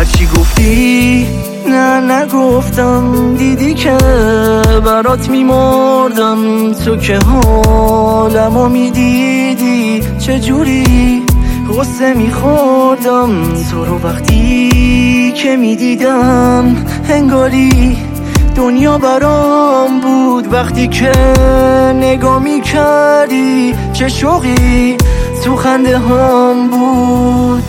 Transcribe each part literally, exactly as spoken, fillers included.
هرچی گفتی نه نگفتم، دیدی که برات میمردم. تو که حالمو میدیدی چجوری غصه میخوردم. تو رو وقتی که میدیدم انگاری دنیا برام بود. وقتی که نگاه میکردی چه شوقی تو خنده هم بود.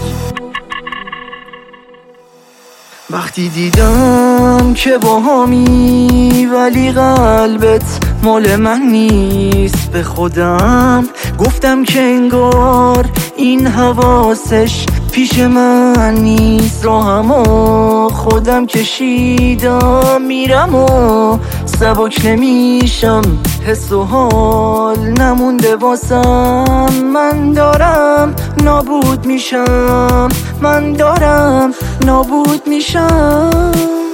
وقتی دیدم که با همی ولی قلبت مال من نیست، به خودم گفتم که انگار این حواسش پیش من نیست. راهمو خودم کشیدم میرم و سبک نمیشم، حس و حال نمونده واسم. من دارم نابود میشم، من دارم نابود میشم.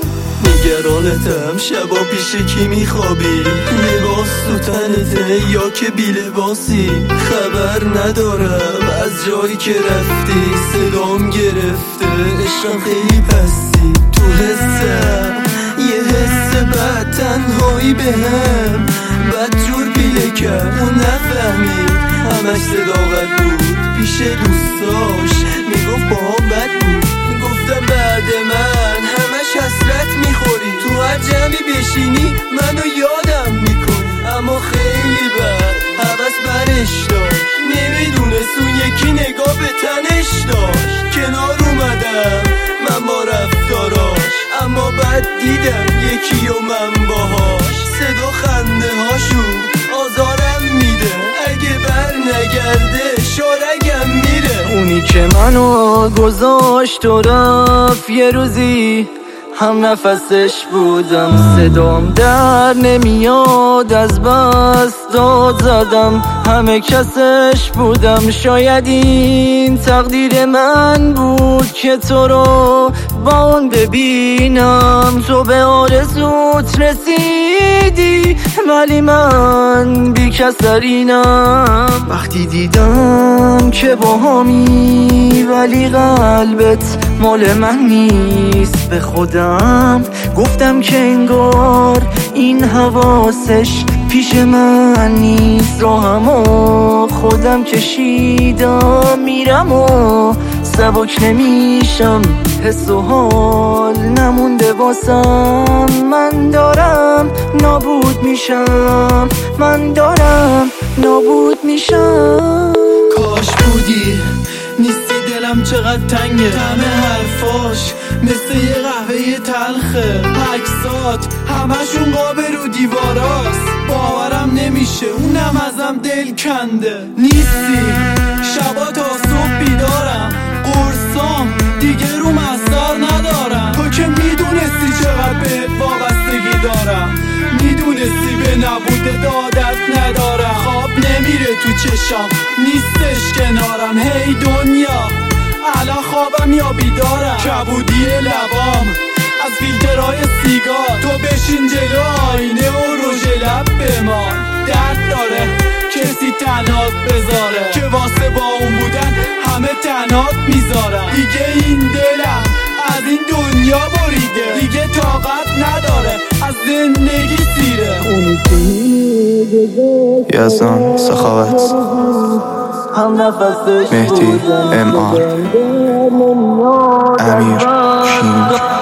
نگرانتم شبا پیش کی میخوابی، لباس تو تنته یا که بی لباسی. خبر ندارم از جایی که رفتی، صدام گرفته عشقم خیلی پستی. تو حسم یه حس بد تنهایی بهم بد جور پیله کرد و نفهمید همش صداقت بود. پیش دوستاش میگفت با هم بد بود، گفتم بعد من همش حسرت میخوری. تو هر جمعی بشینی منو یادم میکنی. اما خیلی بد حوث برش داشت، نمیدونست اون یکی نگاه به تنش داشت. کنار اومدم من با رفتاراش، اما بعد دیدم یکی و من باهاش. صدا خنده هاشون آزارم میده، اگه بر نگرده شارگم میره. اونی که منو گذاشت و رفت یه روزی هم نفسش بودم. صدام در نمیاد از بس داد زدم، همه کسش بودم. شاید این تقدیر من بود که تو رو با اون ببینم. تو به آرزوت رسیدی ولی من بی کسرینم. وقتی دیدم که با همی ولی قلبت مال من نیست، به خودم گفتم که انگار این حواسش پیش من نیست. راهمو خودم کشیدم میرم و سبک نمیشم، حس و حال نمونده واسم. من دارم نابود میشم، من دارم نابود میشم. کاش بودی نیستی، دلم چقدر تنگه. همه حرفاش مثل یه قهوه تلخه، عکسات همشون قاب رو دیواراست. باورم نمیشه اونم ازم دل کنده. نیستی شبا تا صبح بیدارم، قرصام دیگه رو مصدر ندارم. تو که میدونستی چقدر به وابستگی دارم، میدونستی به نبوده دادت ندارم. خواب نمیره تو چشام نیستش کنارم. هی دنیا الان خوابم یا بیدارم. کبودی لبام از فیلترهای سیگار، تو بشین جلو آینه و رژ لب بمان. درد داره کسی تنهات بذاره، که واسه با اون بودن همه تنهات میذارم. دیگه این دلم از این دنیا بریده، دیگه طاقت نداره از زندگی سیره. یزدان سخاوت، مهدی ام آر، امیر کینگ.